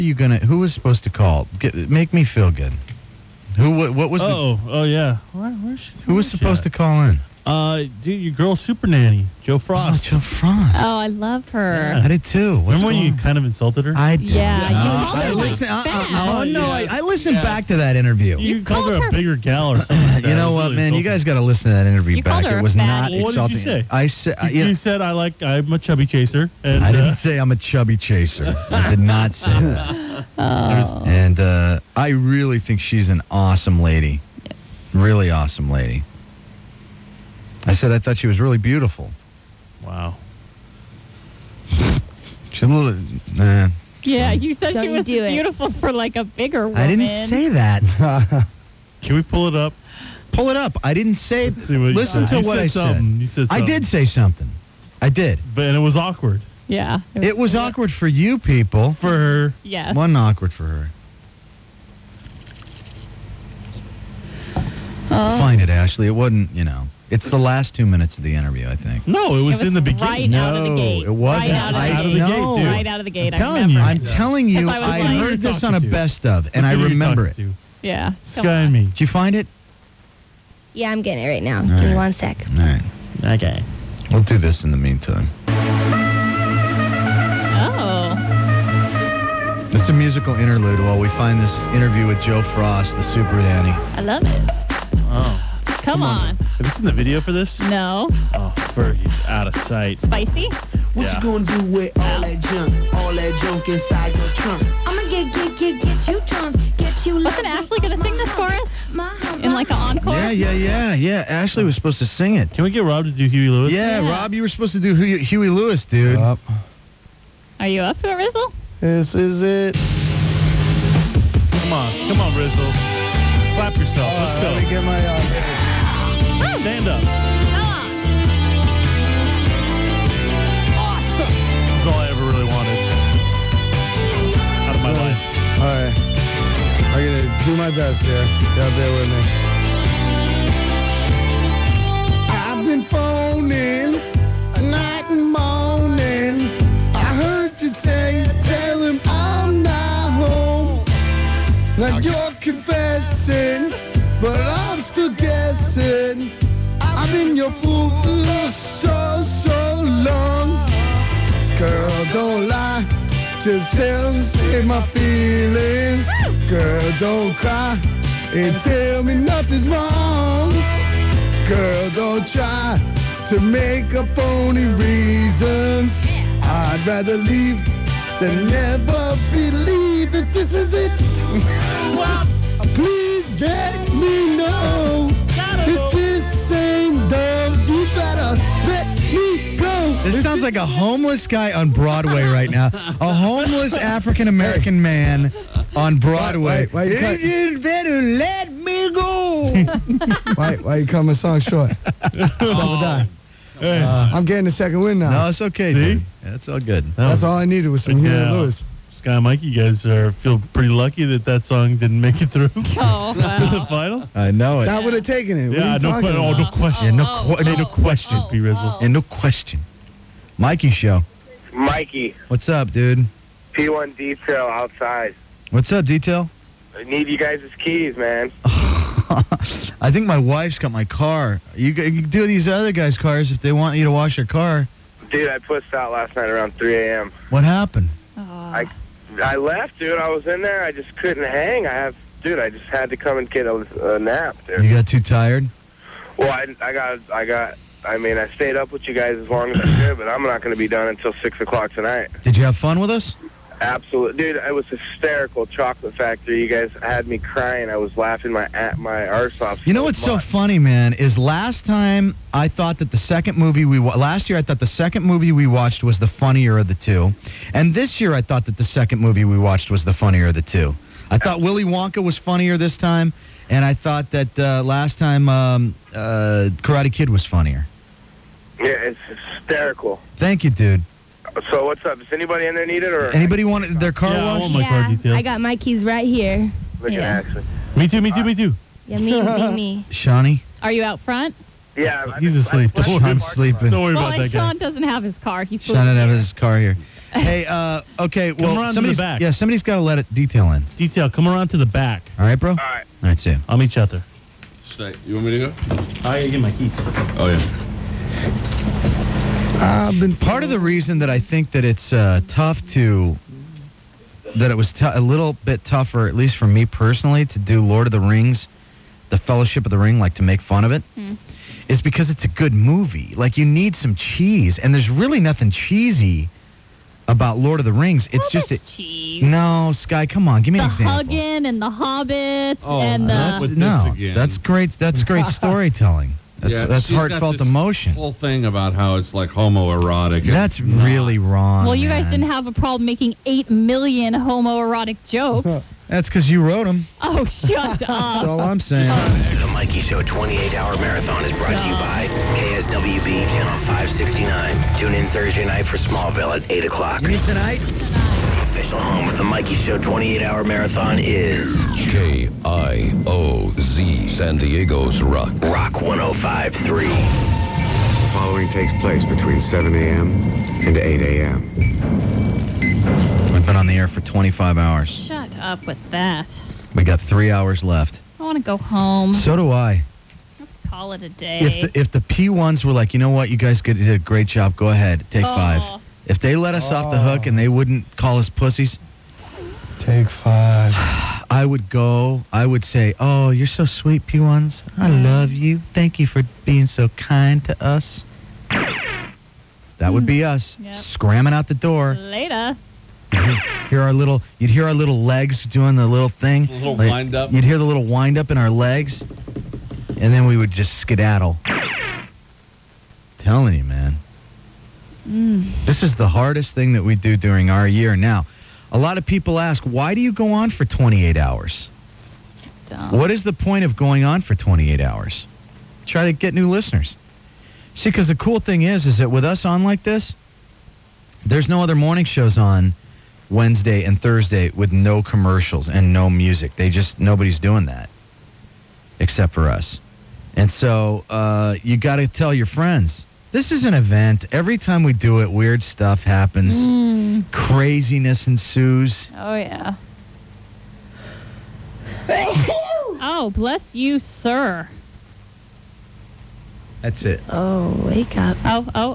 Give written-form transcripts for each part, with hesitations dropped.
Who was supposed to call? Make me feel good. What was Oh, yeah. Where's she? Who was supposed to call in? Dude, your girl super nanny, Joe Frost. Oh, Joe Frost. Oh, I love her. Yeah. I did too. Remember when you kind of insulted her? I did. Yeah, you called her I like listened. fat. I listened back to that interview. You called called her her- a bigger gal or something like that. You know It was what, really man? You insulting. guys got to listen to that interview You back. called her It was a not fatty. What did you insulting. say? I said. You said I'm a chubby chaser. And, I didn't say I'm a chubby chaser. I did not say that. Oh. And I really think she's an awesome lady. Really awesome lady. I said I thought she was really beautiful. Wow. She's a little. Nah. Yeah, you said Don't she you was do it. beautiful for like a bigger woman. I didn't say that. Can we pull it up? Pull it up. I didn't say. See what you Listen said. to You what said I something. said. You said I something. did say something. I did. But it was awkward Yeah. It was awkward for you people. for her. Yeah. Wasn't awkward for her. Find it, Ashley. It wasn't, It's the last 2 minutes of the interview, I think. No, it was in the beginning. Right out of the No, gate. it wasn't. Right out of the Right gate. out of the gate, No. dude. Right out of the gate. I'm I telling remember. you. I'm telling you, I was I like- heard this on a Talking to. best of, and I Who are you remember it. talking to? Yeah. Sky and me. Did you find it? Yeah, I'm getting it right now. All Give me right. 1 sec. All right. Okay. We'll do this in the meantime. Oh. This is a musical interlude while we find this interview with Joe Frost, the super nanny. I love it. Oh. Come on. Have you seen the video for this? No. Oh, Fergie's out of sight. Spicy? What Yeah. you gonna do with all that junk inside your trunk? I'ma get you drunk, get you Wasn't Ashley going to sing this for us? In like an encore? Yeah. Ashley was supposed to sing it. Can we get Rob to do Huey Lewis? Yeah, Yeah. Rob, you were supposed to do Huey Lewis, dude. Are you up to it, Rizzle? This is it. Come on, Rizzle. Slap yourself. Let's go. Let me get my Stand up. Come on. Awesome. That's all I ever really wanted out of my life. All right. I'm going to do my best here. Yeah, bear with me. I've been phoning night and morning. I heard you say, tell him I'm not home. Now you're confessing, but I'm still guessing. I've been your fool for so long. Girl, don't lie. Just tell me, save my feelings. Girl, don't cry and tell me nothing's wrong. Girl, don't try to make up phony reasons. I'd rather leave than never believe that this is it. Please let me know if this ain't done. You better let me go. This sounds like a homeless guy on Broadway right now. A homeless African-American man on Broadway. Why you cut- You better let me go. Why you cut my song short? Oh. Hey. I'm getting the second win now. No, it's okay, See? dude. Yeah, it's all good. That's all I needed was some Huey Yeah. Lewis. Sky and Mike, you guys feel pretty lucky that song didn't make it through Oh, to the wow. finals. I know it. That would have taken it. What Yeah, are you no, talking about? no question. Yeah, no question. P. Rizzle. And no question. Mikey show. Mikey, What's up, dude? P1 Detail outside. What's up, Detail? I need you guys' keys, man. I think my wife's got my car. You can do these other guys' cars if they want you to wash your car. Dude, I pussed out last night around 3 a.m. What happened? Oh. I left, dude. I was in there. I just couldn't hang. I just had to come and get a nap, dude. You got too tired? Well, I stayed up with you guys as long as I could, but I'm not going to be done until 6 o'clock tonight. Did you have fun with us? Absolutely. Dude, it was hysterical. Chocolate Factory. You guys had me crying. I was laughing my arse off. You know what's so funny, man, is last time I thought that the second movie last year I thought the second movie we watched was the funnier of the two. And this year I thought that the second movie we watched was the funnier of the two. I thought Willy Wonka was funnier this time, and I thought that last time Karate Kid was funnier. Yeah, it's hysterical. Thank you, dude. So what's up? Does anybody in there need it? Or Anybody want their car Yeah, I washed? want my car detail. I got my keys right here. Look Yeah. at Ashley. Me too. Yeah, me. Shawnee? Are you out front? Yeah. He's asleep. I'm sleeping. Don't worry Well, about that guy. Sean doesn't have his car. He flew Shawn didn't have here. his car here. Hey, okay, well, around to the back. Yeah, somebody's got to let it detail in. Detail, come around to the back. All right, bro? All right. All right, see you. I'll meet you out there. You want me to go? I gotta get my keys. Oh, yeah. Part of the reason that I think that it's tough to, that it was a little bit tougher, at least for me personally, to do Lord of the Rings, the Fellowship of the Ring, like to make fun of it, is because it's a good movie. Like, you need some cheese, and there's really nothing cheesy about Lord of the Rings. It's just cheese. No, Sky, come on, give me The an example. Huggin and the Hobbits Oh, and that's the... what- No, this again. that's great. That's great storytelling. That's she's got heartfelt this emotion. Whole thing about how it's like homoerotic. That's really wrong. Well, you guys man. didn't have a problem making 8 million homoerotic jokes. That's because you wrote them. Oh, shut That's up. all I'm saying. The Mikey Show 28-hour marathon is brought to you by KSWB Channel 569. Tune in Thursday night for Smallville at 8 o'clock. tonight? The official home of the Mikey Show 28-hour marathon is KIOZ, San Diego's Rock. Rock 105.3. The following takes place between 7 a.m. and 8 a.m. We've been on the air for 25 hours. Shut up with that. We got 3 hours left. I want to go home. So do I. Let's call it a day. If the P1s were like, you know what, you guys did a great job, go ahead, take 5. If they let us off the hook and they wouldn't call us pussies, Take 5. I would say, oh, you're so sweet, P1s. I love you. Thank you for being so kind to us. That would be us, Yep. scramming out the door. Later. You'd hear our little legs doing the little thing. A little wind up. You'd hear the little wind up in our legs, and then we would just skedaddle. Telling you, man. This is the hardest thing that we do during our year. Now, a lot of people ask, why do you go on for 28 hours? Dumb. What is the point of going on for 28 hours? Try to get new listeners. See, because the cool thing is that with us on like this, there's no other morning shows on Wednesday and Thursday with no commercials and no music. Nobody's doing that except for us. And so you got to tell your friends. This is an event. Every time we do it, weird stuff happens. Craziness ensues. Oh, yeah. Oh, bless you, sir. That's it. Oh, wake up. Oh. No,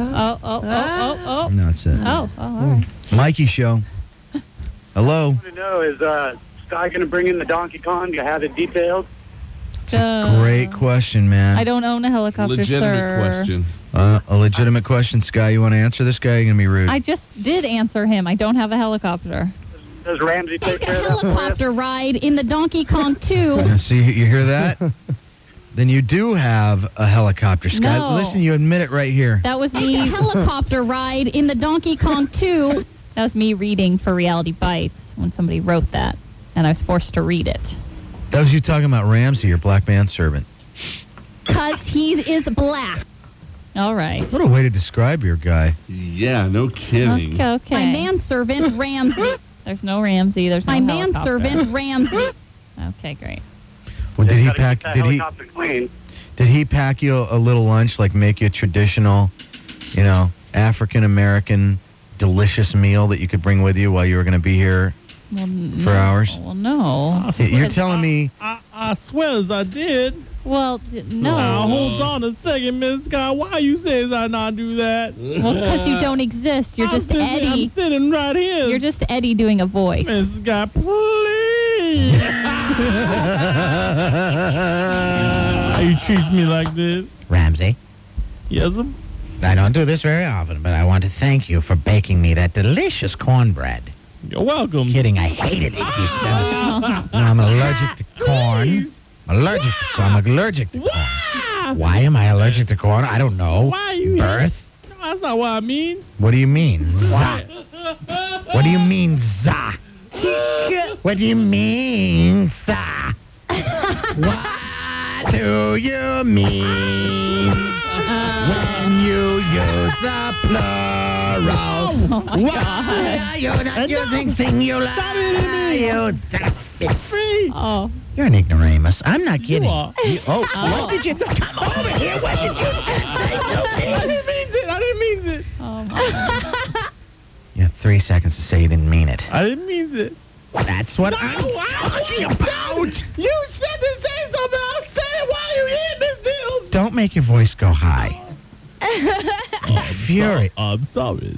that's it. Oh, all right. Mikey Show. Hello. To know is Sky going to bring in the Donkey Kong to have it detailed? Great question, man. I don't own a helicopter, Legitimate sir. question. A legitimate question, Sky. You want to answer this guy? You're going to be rude. I just did answer him. I don't have a helicopter. Does Ramsey take Take a care of that for you? helicopter ride in the Donkey Kong 2. See, you hear that? Then you do have a helicopter, Sky. No. Listen, you admit it right here. That was me. Helicopter ride in the Donkey Kong 2. That was me reading for Reality Bites when somebody wrote that, and I was forced to read it. That was you talking about Ramsey, your black manservant. Because he is black. All right. What a way to describe your guy. Yeah, no kidding. Okay. My manservant, Ramsey. There's no Ramsey. There's no helicopter. manservant, Ramsey. Okay, great. Well, did he Gotta pack? keep that Did helicopter clean. he pack you a little lunch, like make you a traditional, African American delicious meal that you could bring with you while you were going to be here for hours? Well, no. You're telling me? I swear as I did. Well, no. Now, hold on a second, Miss Scott. Why you say I not do that? Well, because you don't exist. You're just Eddie. I'm sitting right here. You're just Eddie doing a voice. Miss Scott, please. Why you treat me like this? Ramsey, Yes, sir. I don't do this very often, but I want to thank you for baking me that delicious cornbread. You're welcome. Kidding, I hated it, you son. No, I'm allergic to corn. I'm allergic to corn. Why am I allergic to corn? I don't know. Why are you Birth? No, that's not what it means. What do you mean? Za. What do you mean, za? What do you mean, za? What do you mean when you use the plural? Why are you not using singular? Oh. You're an ignoramus. I'm not kidding. You are. What did you come over here? What did you just say to me? I didn't mean it. Oh, my God. Yeah, 3 seconds to say you didn't mean it. I didn't mean it. That's what I'm talking about. You said to say something. I'll say it while you eat this deals. Don't make your voice go high. Fury. I'm sorry.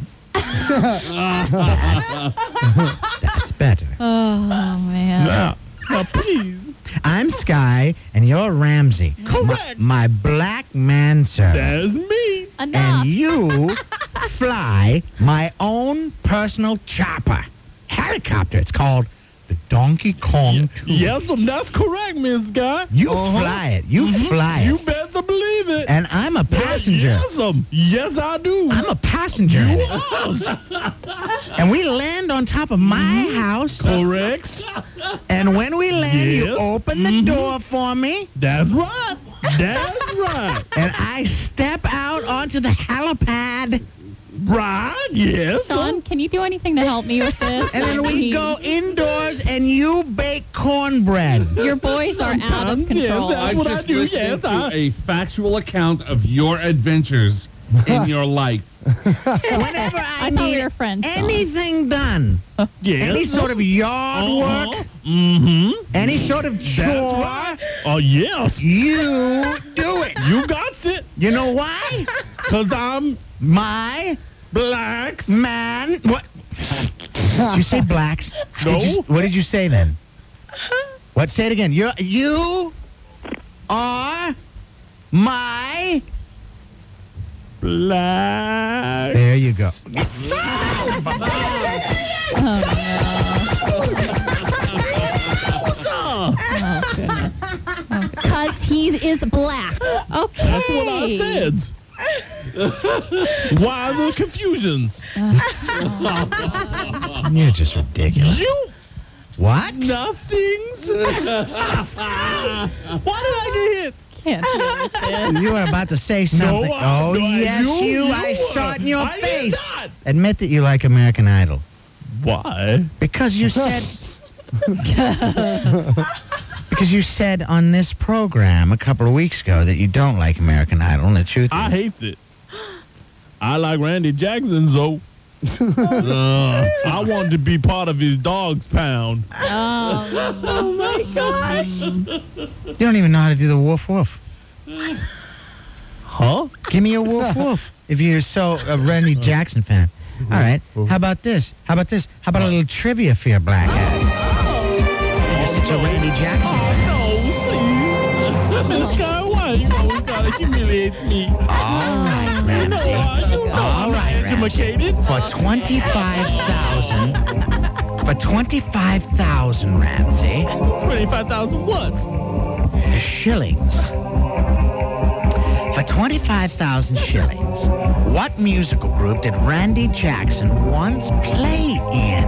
That's better. Oh, man. Now, please. I'm Sky, and you're Ramsey. Correct. My black manservant. That's me. Enough. And you fly my own personal chopper. Helicopter. It's called the Donkey Kong 2. Yes, that's correct, Miss Guy. You fly it. You fly You it. better believe it. And I'm a passenger. Yes, I do. I'm a passenger. in it. And we land on top of my house. Correct. And when we land, you Yes. open the door for me. That's right. That's right. And I step out onto the helipad. Right, yes. Sean, can you do anything to help me with this? And then we go indoors and you bake cornbread. Your boys are out of control. That's I'm what just I do, listening yes, to a factual account of your adventures in your life. Whenever I I thought we need were friends, Sean. anything done, Yes. any sort of yard work, Mm-hmm. any sort of chore, right. Oh, yes. you do it. You got it. You know why? Because I'm My blacks. man. What? Did you say blacks? No. What did you say then? What? Say it again. You are my. Black. There you go. Oh, goodness. Because he is black. Okay. That's what I said. Why the confusions? You're just ridiculous. You What? nothings. Why did I get hit? Can't do this. You were about to say something. No, yes, you you. I were. saw it in your I did face. not. Admit that you like American Idol. Why? Because you said. Because you said on this program a couple of weeks ago that you don't like American Idol, and the truth I is. hate it. I like Randy Jackson, though. I wanted to be part of his dog's pound. Oh my gosh. You don't even know how to do the woof woof. Huh? Give me a woof woof if you're so a Randy Jackson fan. All right. How about this? How about this? How about a little trivia for your black ass? You're such a Randy Jackson fan. No, please. Miss Guy, why? You always gotta humiliate me. All right, Ramsey. All right, Ramsey. Educated. For 25,000. For 25,000, Ramsey. 25,000 what? Shillings. For 25,000 shillings, what musical group did Randy Jackson once play in?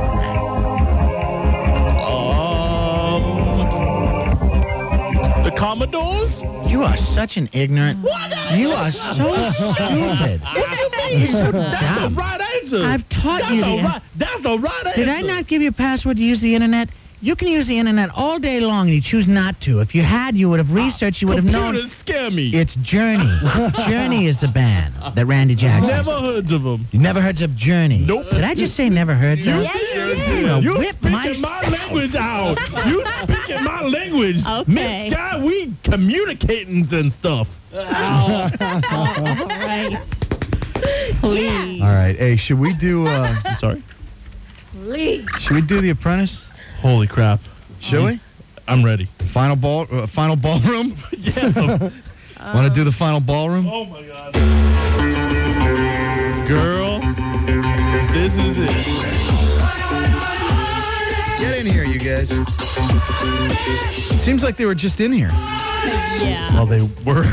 The Commodores? You are such an ignorant. You are so stupid. You're so That's the dumb. right answer. I've taught you the. That's the right answer. Did I not give you a password to use the internet? You can use the internet all day long, and you choose not to. If you had, you would have researched. You would have known. Computers scare me. It's Journey. Journey is the band that Randy Jackson. Never heard of them. You never heard of Journey? Nope. Did I just say never heard of? You Whip speaking myself. my language out. You speaking my language. Okay. Miss Guy, we communicating and stuff. All right. Please. All right. Hey, should we do? I'm sorry. Please. Should we do The Apprentice? Holy crap. Should we? I'm ready. Final ballroom. Yeah. Want to do the final ballroom? Oh my God. Girl, this is it. Get in here, you guys. It seems like they were just in here. Yeah. Well, they were.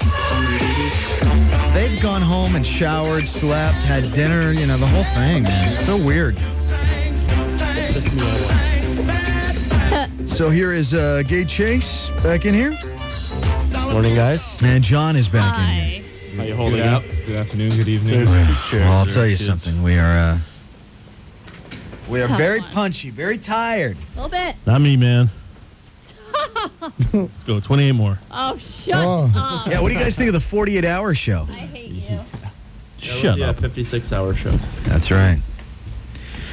They've gone home and showered, slept, had dinner, you know, the whole thing, man. It's so weird. Piss me off. So here is Gay Chase back in here. Morning, guys. And John is back in here. Hi. How you holding up? Good afternoon, good evening. Well, I'll tell you Kids. something. We are Tough very one. punchy, very tired. A little bit. Not me, man. Let's go. 28 more. Oh, shut up. Yeah, what do you guys think of the 48-hour show? I hate you. Shut up. 56-hour show. That's right.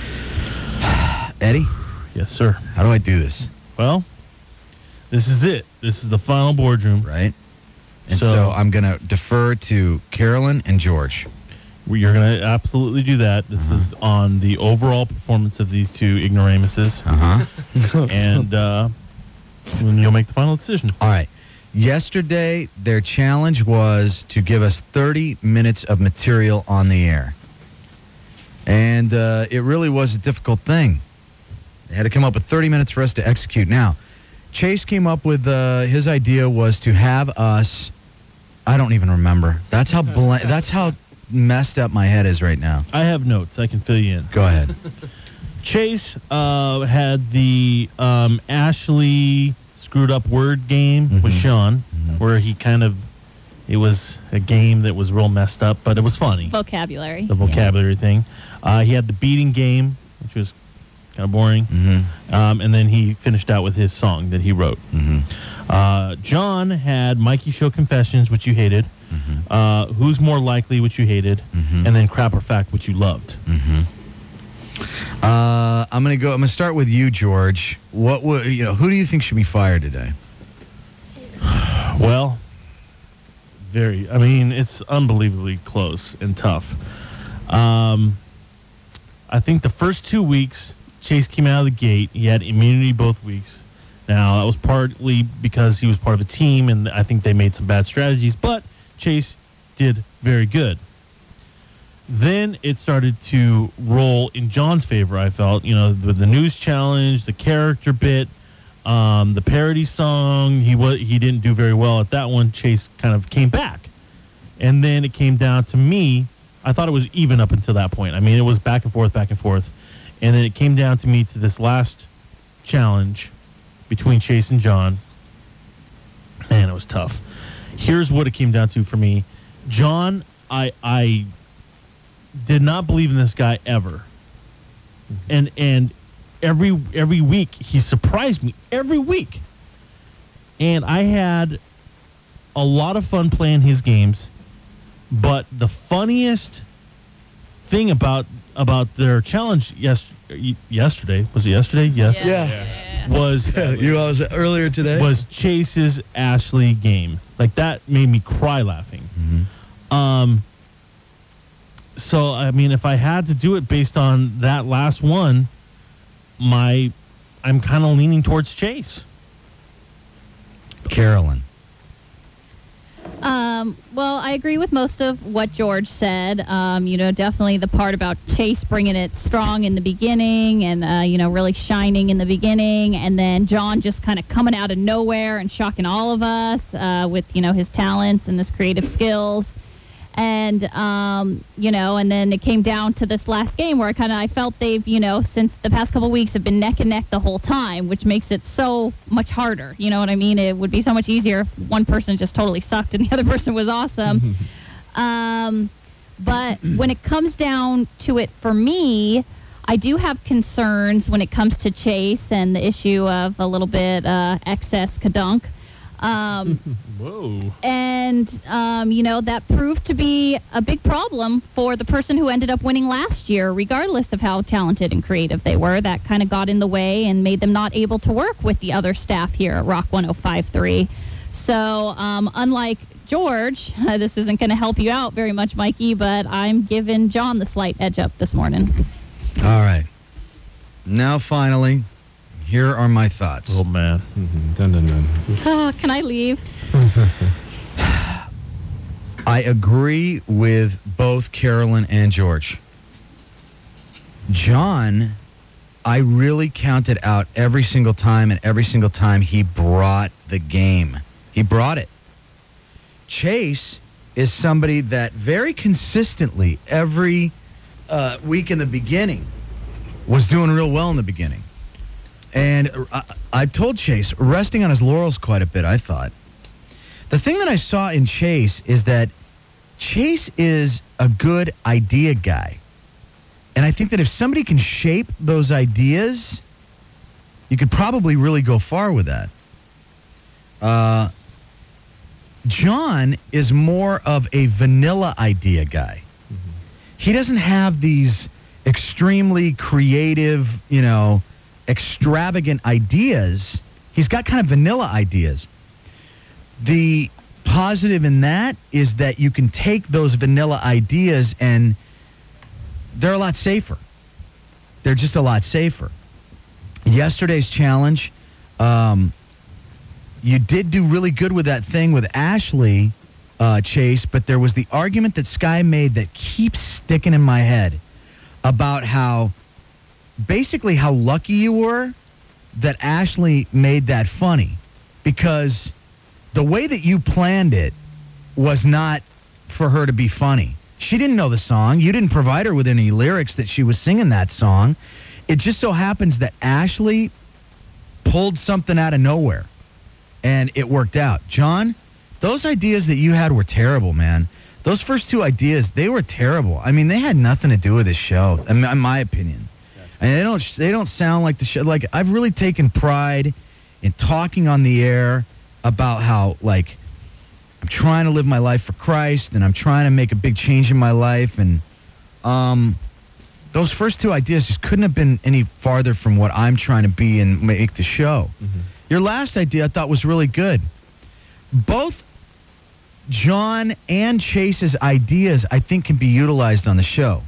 Eddie? Yes, sir. How do I do this? Well, this is it. This is the final boardroom. Right. And so I'm going to defer to Carolyn and George. You're going to absolutely do that. This is on the overall performance of these two ignoramuses. And then you'll make the final decision. All right. Yesterday, their challenge was to give us 30 minutes of material on the air. And it really was a difficult thing. They had to come up with 30 minutes for us to execute. Now, Chase came up with his idea was to have us. I don't even remember. That's how that's how messed up my head is right now. I have notes. I can fill you in. Go ahead. Chase had the Ashley screwed up word game with Sean, where he it was a game that was real messed up, but it was funny. Vocabulary. The vocabulary thing. He had the beating game, which was kind of boring. And then he finished out with his song that he wrote. John had Mikey Show Confessions, which you hated. Who's More Likely, which you hated. And then Crap or Fact, which you loved. I'm gonna start with you, George. Who do you think should be fired today? Well, it's unbelievably close and tough. I think the first 2 weeks, Chase came out of the gate. He had immunity both weeks. Now, that was partly because he was part of a team, and I think they made some bad strategies, but Chase did very good. Then it started to roll in John's favor, I felt. The news challenge, the character bit, the parody song. He didn't do very well at that one. Chase kind of came back. And then it came down to me. I thought it was even up until that point. It was back and forth. And then it came down to me to this last challenge between Chase and John. Man, it was tough. Here's what it came down to for me. John, I did not believe in this guy ever. And every week he surprised me. Every week. And I had a lot of fun playing his games. But the funniest thing about their challenge yesterday, was it yesterday? Yes. Yeah. Was was earlier today? Was Chase's Ashley game. Like, that made me cry laughing. So, if I had to do it based on that last one, I'm kind of leaning towards Chase. Carolyn. Well, I agree with most of what George said. Definitely the part about Chase bringing it strong in the beginning and, really shining in the beginning. And then John just kind of coming out of nowhere and shocking all of us with, his talents and his creative skills. And, and then it came down to this last game where I felt they've, since the past couple of weeks have been neck and neck the whole time, which makes it so much harder. You know what I mean? It would be so much easier if one person just totally sucked and the other person was awesome. But when it comes down to it for me, I do have concerns when it comes to Chase and the issue of a little bit excess kadunk. Whoa. And, that proved to be a big problem for the person who ended up winning last year, regardless of how talented and creative they were. That kind of got in the way and made them not able to work with the other staff here at Rock 105.3. So, unlike George, this isn't going to help you out very much, Mikey, but I'm giving John the slight edge up this morning. All right. Now, finally, here are my thoughts. Oh, man. Dun, dun, dun. Oh, can I leave? I agree with both Carolyn and George. John, I really counted out every single time, and every single time he brought the game. He brought it. Chase is somebody that very consistently every week in the beginning was doing real well in the beginning. And I told Chase, resting on his laurels quite a bit, I thought. The thing that I saw in Chase is that Chase is a good idea guy. And I think that if somebody can shape those ideas, you could probably really go far with that. John is more of a vanilla idea guy. He doesn't have these extremely creative, extravagant ideas. He's got kind of vanilla ideas. The positive in that is that you can take those vanilla ideas and they're a lot safer. They're just a lot safer. Yesterday's challenge, you did do really good with that thing with Ashley, Chase, but there was the argument that Sky made that keeps sticking in my head about how lucky you were that Ashley made that funny, because the way that you planned it was not for her to be funny. She didn't know the song. You didn't provide her with any lyrics that she was singing that song. It just so happens that Ashley pulled something out of nowhere, and it worked out. John, those ideas that you had were terrible, man. Those first two ideas, they were terrible. I mean, they had nothing to do with this show, in my opinion. And they don't sound like the show. Like, I've really taken pride in talking on the air about how, like, I'm trying to live my life for Christ, and I'm trying to make a big change in my life, and those first two ideas just couldn't have been any farther from what I'm trying to be and make the show. Mm-hmm. Your last idea I thought was really good. Both John and Chase's ideas, I think, can be utilized on the show.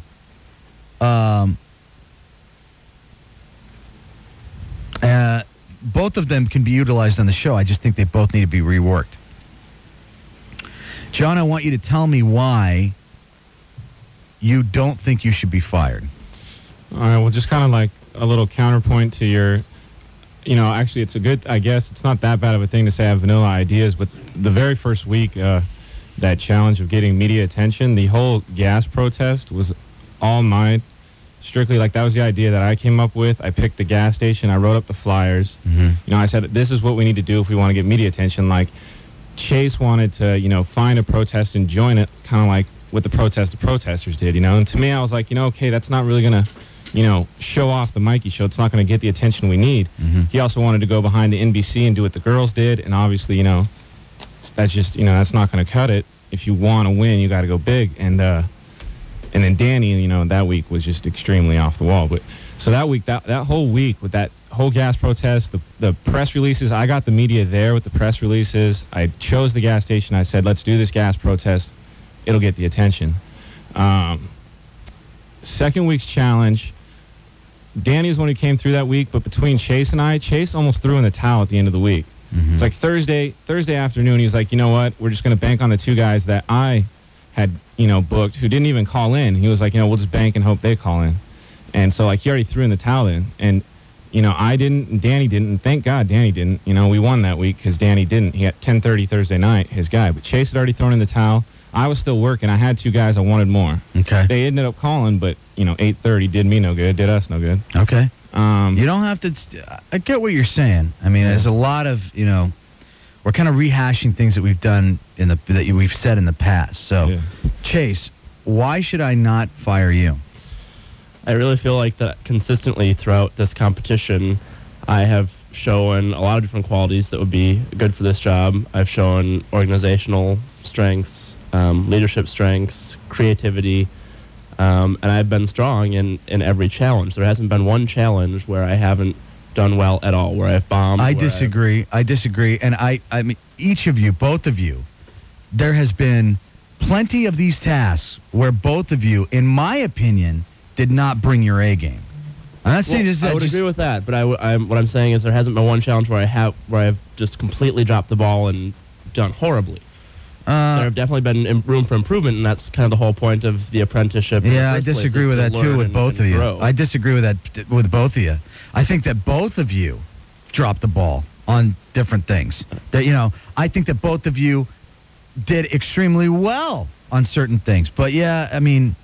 Both of them can be utilized on the show. I just think they both need to be reworked. John, I want you to tell me why you don't think you should be fired. All right, well, just kind of like a little counterpoint to your, actually it's a good, I guess, it's not that bad of a thing to say I have vanilla ideas, but the very first week, that challenge of getting media attention, the whole gas protest was all mine. Strictly, like, that was the idea that I came up with. I picked the gas station. I wrote up the flyers. Mm-hmm. I said, this is what we need to do if we want to get media attention. Like, Chase wanted to, find a protest and join it, kind of like what the protesters did, And to me, I was like, okay, that's not really going to, show off the Mikey show. It's not going to get the attention we need. Mm-hmm. He also wanted to go behind the NBC and do what the girls did. And obviously, that's just, that's not going to cut it. If you want to win, you got to go big. And then Danny, that week was just extremely off the wall. But so that week, that whole week with that whole gas protest, the press releases, I got the media there with the press releases. I chose the gas station. I said, let's do this gas protest. It'll get the attention. Second week's challenge, Danny was one who came through that week, but between Chase and I, Chase almost threw in the towel at the end of the week. Mm-hmm. It's like Thursday afternoon, he was like, you know what, we're just going to bank on the two guys that I had, booked, who didn't even call in. He was like, we'll just bank and hope they call in. And so, like, he already threw in the towel in. And, I didn't, and Danny didn't, and thank God Danny didn't. We won that week because Danny didn't. He had 10:30 Thursday night, his guy. But Chase had already thrown in the towel. I was still working. I had two guys I wanted more. Okay. They ended up calling, but, 8:30 did me no good, did us no good. Okay. You don't have to, I get what you're saying. I mean, there's a lot of, we're kind of rehashing things that we've done that we've said in the past. So, Chase, why should I not fire you? I really feel like that consistently throughout this competition, I have shown a lot of different qualities that would be good for this job. I've shown organizational strengths, leadership strengths, creativity, and I've been strong in every challenge. There hasn't been one challenge where I haven't done well at all, where I've bombed. I disagree. And I mean, each of you, both of you, there has been plenty of these tasks where both of you, in my opinion, did not bring your A game. I'm not saying I would agree with that, but what I'm saying is there hasn't been one challenge where I've just completely dropped the ball and done horribly. There have definitely been room for improvement, and that's kind of the whole point of the apprenticeship. Yeah, I disagree with that too with both of you. I disagree with that with both of you. I think that both of you dropped the ball on different things. That I think that both of you did extremely well on certain things. But yeah, I mean,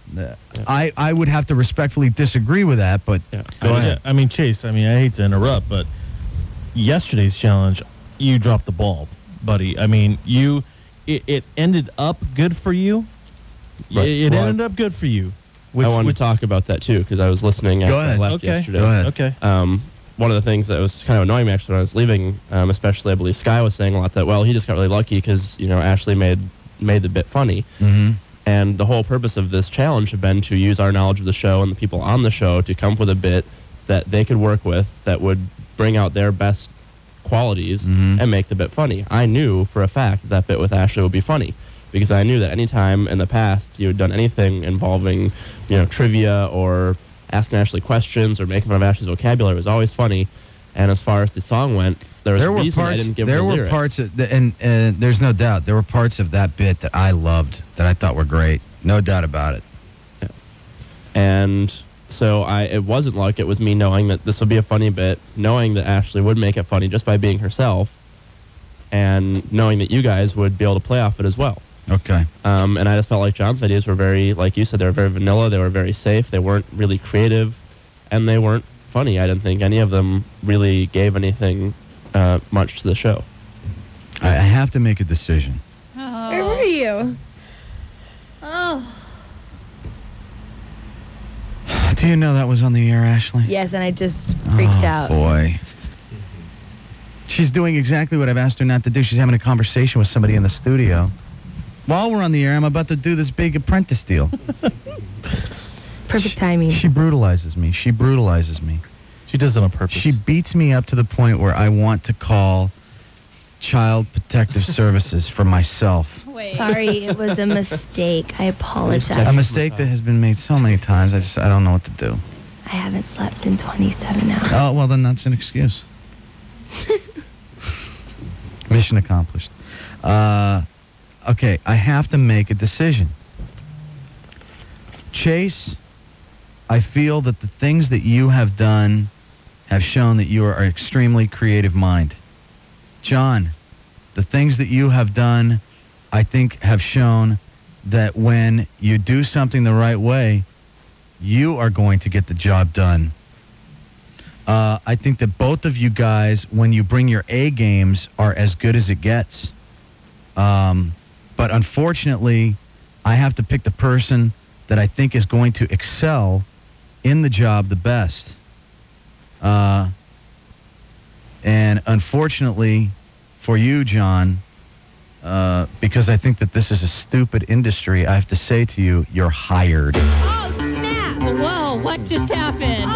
I would have to respectfully disagree with that. But go ahead. I mean, Chase. I hate to interrupt, but yesterday's challenge, you dropped the ball, buddy. I mean, it ended up good for you. Right. It ended up good for you. I wanted to talk about that too because I was listening after I left yesterday. Go ahead. Okay. One of the things that was kind of annoying me actually when I was leaving, especially I believe Sky was saying a lot that, well, he just got really lucky because Ashley made the bit funny. Mm-hmm. And the whole purpose of this challenge had been to use our knowledge of the show and the people on the show to come up with a bit that they could work with that would bring out their best qualities and make the bit funny. I knew for a fact that bit with Ashley would be funny because I knew that any time in the past you had done anything involving, trivia or asking Ashley questions or making fun of Ashley's vocabulary was always funny. And as far as the song went, there was a reason I didn't give her the lyrics. There were parts of, and there's no doubt, there were parts of that bit that I loved, that I thought were great. No doubt about it. Yeah. And so it wasn't like it was me knowing that this would be a funny bit, knowing that Ashley would make it funny just by being herself, and knowing that you guys would be able to play off it as well. Okay. And I just felt like John's ideas were very, like you said, they were very vanilla, they were very safe, they weren't really creative, and they weren't funny. I didn't think any of them really gave anything much to the show. I have to make a decision. Oh. Where were you? Oh. Do you know that was on the air, Ashley? Yes, and I just freaked out. Boy. She's doing exactly what I've asked her not to do. She's having a conversation with somebody in the studio. While we're on the air, I'm about to do this big Apprentice deal. Perfect timing. She brutalizes me. She brutalizes me. She does it on purpose. She beats me up to the point where I want to call Child Protective Services for myself. Wait. Sorry, it was a mistake. I apologize. A mistake that has been made so many times. I don't know what to do. I haven't slept in 27 hours. Oh, well, then that's an excuse. Mission accomplished. Okay, I have to make a decision. Chase, I feel that the things that you have done have shown that you are an extremely creative mind. John, the things that you have done, I think, have shown that when you do something the right way, you are going to get the job done. I think that both of you guys, when you bring your A games, are as good as it gets. But unfortunately, I have to pick the person that I think is going to excel in the job the best. And unfortunately for you, John, because I think that this is a stupid industry, I have to say to you, you're hired. Oh, snap! Whoa, what just happened?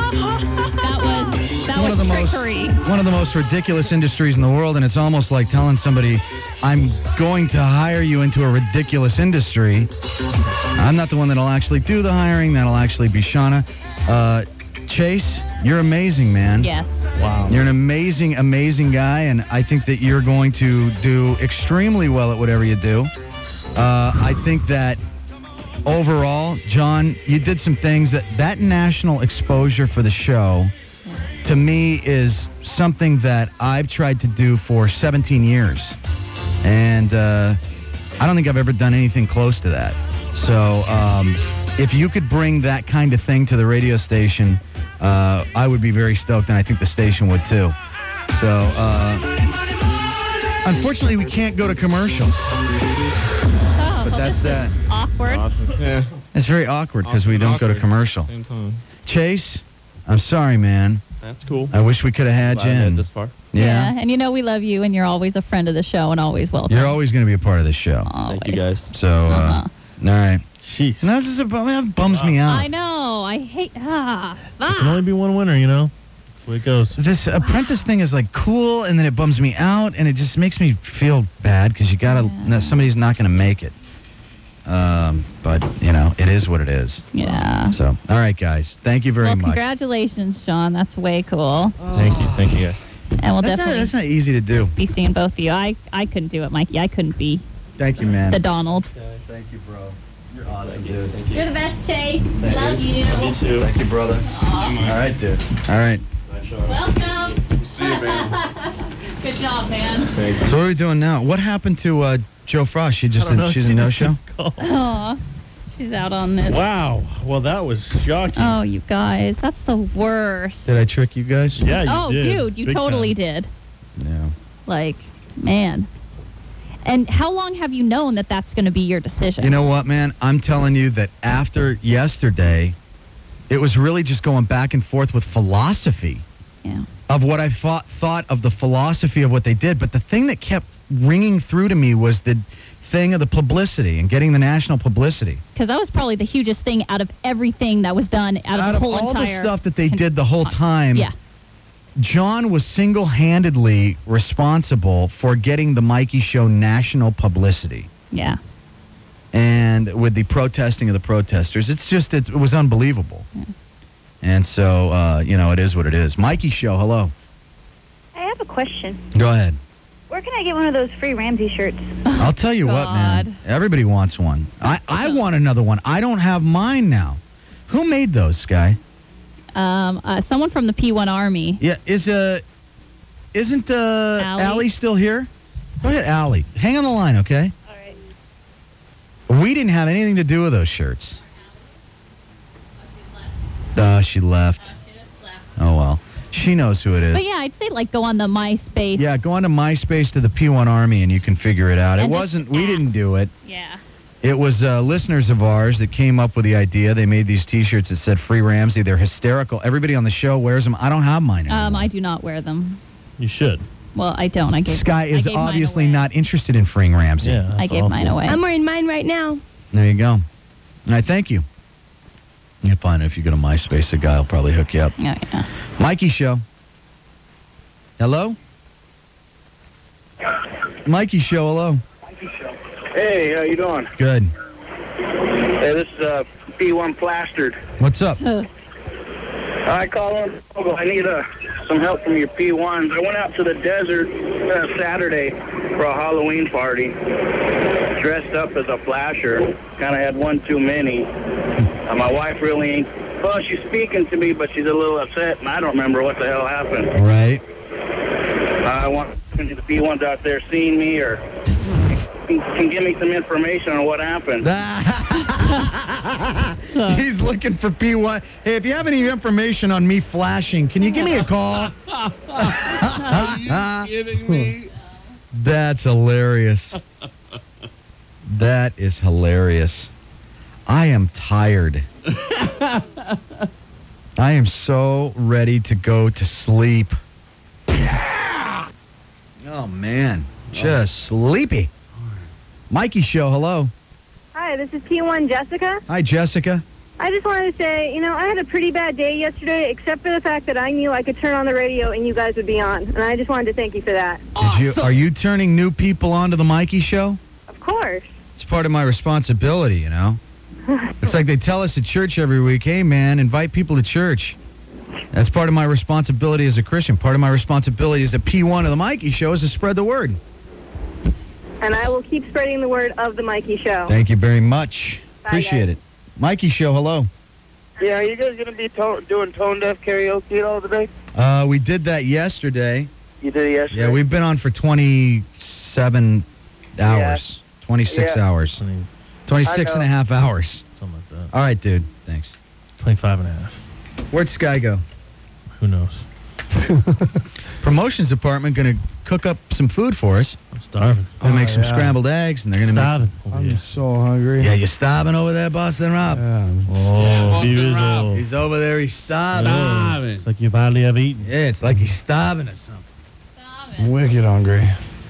That was trickery. One of the most ridiculous industries in the world, and it's almost like telling somebody, I'm going to hire you into a ridiculous industry. I'm not the one that'll actually do the hiring. That'll actually be Shauna. Chase, you're amazing, man. Yes. Wow. You're an amazing, amazing guy, and I think that you're going to do extremely well at whatever you do. I think that overall, John, you did some things that national exposure for the show, to me, is something that I've tried to do for 17 years. And I don't think I've ever done anything close to that. So if you could bring that kind of thing to the radio station, I would be very stoked, and I think the station would too. So unfortunately, we can't go to commercial. Oh, but that's that. Awkward. Awesome. Yeah. It's very awkward because we don't go to commercial. Same time. Chase, I'm sorry, man. That's cool. I wish we could have had Glad you I made in. it this far. Yeah. And we love you, and you're always a friend of the show and always welcome. You're always going to be a part of this show. Always. Thank you, guys. So, all right. Jeez. No, that bums me out. I know. I hate. There can only be one winner, That's the way it goes. This Apprentice thing is like cool, and then it bums me out, and it just makes me feel bad because you gotta. No, somebody's not gonna make it. But it is what it is. Yeah. So, all right, guys, thank you very Well, much. congratulations, Sean. That's way cool. Thank you, guys. And we'll That's definitely not easy to do. be seeing both of you. I couldn't do it, Mikey. I couldn't be Thank you, man. the Donald. Thank you, bro. You're awesome, dude. Thank You're the best, Chase. Love you. You too. Thank you, brother. All right, dude. All right. Welcome. See you, man. Good job, man. So what are we doing now? What happened to Joe Frost? She's I don't know. a no-show? Aw, she's out on it. Wow. Well, that was shocking. Oh, you guys, that's the worst. Did I trick you guys? Yeah, you Oh, did. dude, you Big totally time. did. Yeah. Like, man. And how long have you known that that's going to be your decision? You know what, man? I'm telling you that after yesterday, it was really just going back and forth with philosophy. Yeah. Of what I thought of the philosophy of what they did. But the thing that kept ringing through to me was the thing of the publicity and getting the national publicity. Because that was probably the hugest thing out of everything that was done out of the whole all entire. the stuff that they did the whole time. Yeah. John was single-handedly responsible for getting the Mikey Show national publicity. Yeah. And with the protesting of the protesters, it was unbelievable. Yeah. And so, it is what it is. Mikey Show, hello. I have a question. Go ahead. Where can I get one of those free Ramsey shirts? I'll tell you what, man. Everybody wants one. I want another one. I don't have mine now. Who made those, Sky? Someone from the P1 Army. Yeah, isn't Allie still here? Go ahead, Allie. Hang on the line, okay? All right. We didn't have anything to do with those shirts. She left. Oh, well. She knows who it is. But yeah, I'd say go on the MySpace. Yeah, go on to MySpace to the P1 Army and you can figure it out. And We didn't do it. Yeah. It was listeners of ours that came up with the idea. They made these T-shirts that said Free Ramsey. They're hysterical. Everybody on the show wears them. I don't have mine anymore. I do not wear them. You should. Well, I don't. Sky is obviously not interested in freeing Ramsey. Yeah, I gave mine away. I'm wearing mine right now. There you go. All right, thank you. You'll find if you go to MySpace, a guy will probably hook you up. Yeah. Mikey Show. Hello? Mikey Show, hello. Hey, how you doing? Good. Hey, this is P1 Plastered. What's up? I call in. I need some help from your P1s. I went out to the desert Saturday for a Halloween party, dressed up as a flasher. Kind of had one too many. My wife really ain't. Well, she's speaking to me, but she's a little upset, and I don't remember what the hell happened. Right. I want the P1s out there seeing me or can give me some information on what happened. He's looking for P1. Hey, if you have any information on me flashing, can you give me a call? Are you kidding me? That's hilarious. That is hilarious. I am tired. I am so ready to go to sleep. Oh, man. Just sleepy. Mikey Show, hello. Hi, this is P1 Jessica. Hi, Jessica. I just wanted to say, I had a pretty bad day yesterday, except for the fact that I knew I could turn on the radio and you guys would be on. And I just wanted to thank you for that. Are you turning new people onto the Mikey Show? Of course. It's part of my responsibility, It's like they tell us at church every week, hey, man, invite people to church. That's part of my responsibility as a Christian. Part of my responsibility as a P1 of the Mikey Show is to spread the word. And I will keep spreading the word of the Mikey Show. Thank you very much. Bye, Appreciate it. Mikey Show, hello. Yeah, are you guys going to be doing tone deaf karaoke at all today? We did that yesterday. You did it yesterday? Yeah, we've been on for 27 hours. 26 hours. 26 and a half hours. Something like that. All right, dude. Thanks. 25 and a half. Where'd Sky go? Who knows? Promotions department going to cook up some food for us. I'm starving. They'll make some scrambled eggs, and they're going to Starving. I'm just so hungry. Yeah, you starving over there, Boston Rob? Oh, Beavis. He's over there. He's starving. It's like you've hardly ever eaten. Yeah, it's like he's starving or something. I'm wicked hungry.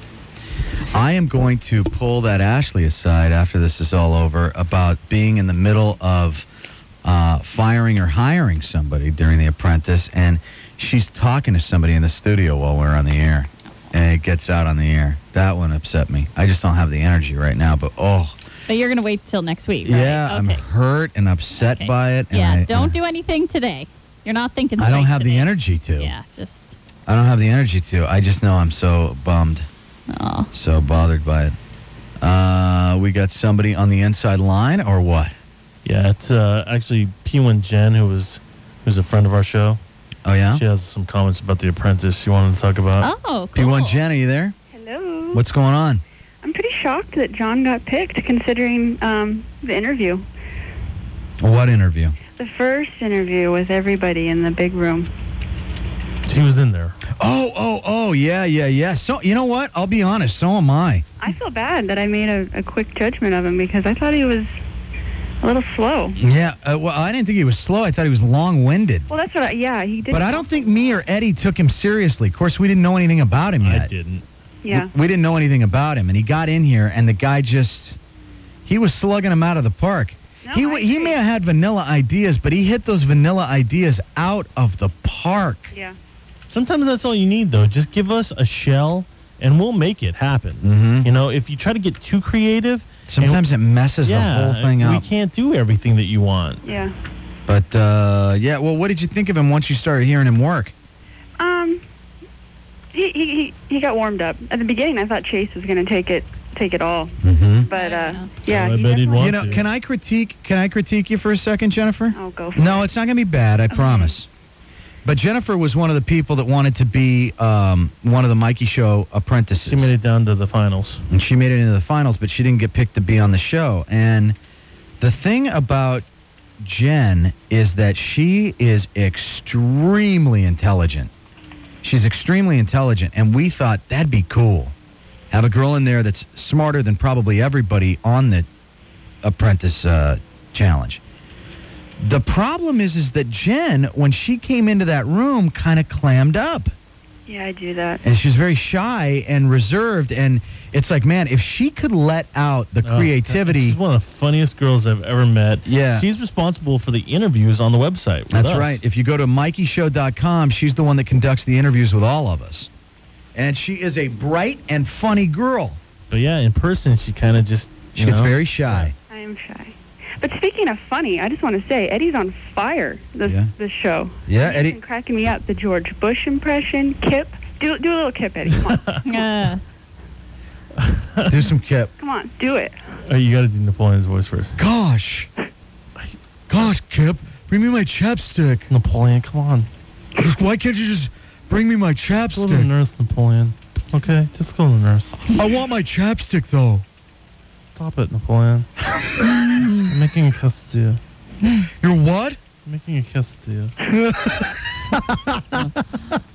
I am going to pull that Ashley aside after this is all over about being in the middle of firing or hiring somebody during The Apprentice, and she's talking to somebody in the studio while we're on the air, and it gets out on the air. That one upset me. I just don't have the energy right now, but But you're going to wait till next week, right? yeah, I'm hurt and upset by it. And Yeah, don't do anything today. You're not thinking I don't straight have today. the energy to. Yeah, just... I don't have the energy to. I just know I'm so bummed. Oh. So bothered by it. We got somebody on the inside line, or what? Yeah, it's actually P1 Jen, who's a friend of our show. Oh, yeah? She has some comments about The Apprentice she wanted to talk about. Oh, cool. P1 Jen, are you there? Hello. What's going on? I'm pretty shocked that John got picked, considering the interview. What interview? The first interview with everybody in the big room. He was in there. Oh, yeah. So, you know what? I'll be honest, so am I. I feel bad that I made a quick judgment of him because I thought he was a little slow. Yeah, well, I didn't think he was slow. I thought he was long-winded. Well, that's what he did. But I don't think me or Eddie took him seriously. Of course, we didn't know anything about him yet. I didn't. Yeah. We didn't know anything about him, and he got in here, and the guy he was slugging him out of the park. He may have had vanilla ideas, but he hit those vanilla ideas out of the park. Yeah. Sometimes that's all you need, though. Just give us a shell, and we'll make it happen. Mhm. You know, if you try to get too creative, Sometimes it messes the whole thing we up. can't do everything that you want. Yeah. But, yeah, well, what did you think of him once you started hearing him work? He got warmed up. At the beginning, I thought Chase was going to take it all. Mm-hmm. But, I yeah. he bet he'd definitely- want You know, can I critique you for a second, Jennifer? Oh, go for it. No, it's not going to be bad, I promise. But Jennifer was one of the people that wanted to be one of the Mikey Show apprentices. She made it down to the finals. And she made it into the finals, but she didn't get picked to be on the show. And the thing about Jen is that she is extremely intelligent. She's extremely intelligent, and we thought that'd be cool. Have a girl in there that's smarter than probably everybody on the Apprentice Challenge. The problem is that Jen, when she came into that room, kind of clammed up. Yeah, I do that. And she's very shy and reserved, and it's like, man, if she could let out the creativity... She's one of the funniest girls I've ever met. Yeah. She's responsible for the interviews on the website with That's us. right. If you go to MikeyShow.com, she's the one that conducts the interviews with all of us. And she is a bright and funny girl. But yeah, in person, she kind of just... She gets very shy. I am shy. But speaking of funny, I just want to say, Eddie's on fire this show. Yeah, He's Eddie. been cracking me up. The George Bush impression, Kip. Do a little Kip, Eddie. Come on. Do some Kip. Come on, do it. You got to do Napoleon's voice first. Gosh, Kip, bring me my chapstick. Napoleon, come on. Why can't you just bring me my Go to the chapstick? nurse, Napoleon. Okay, just go to the nurse. I want my chapstick, though. Stop it, Napoleon. I'm making a quesadilla. You're what? I'm making a quesadilla.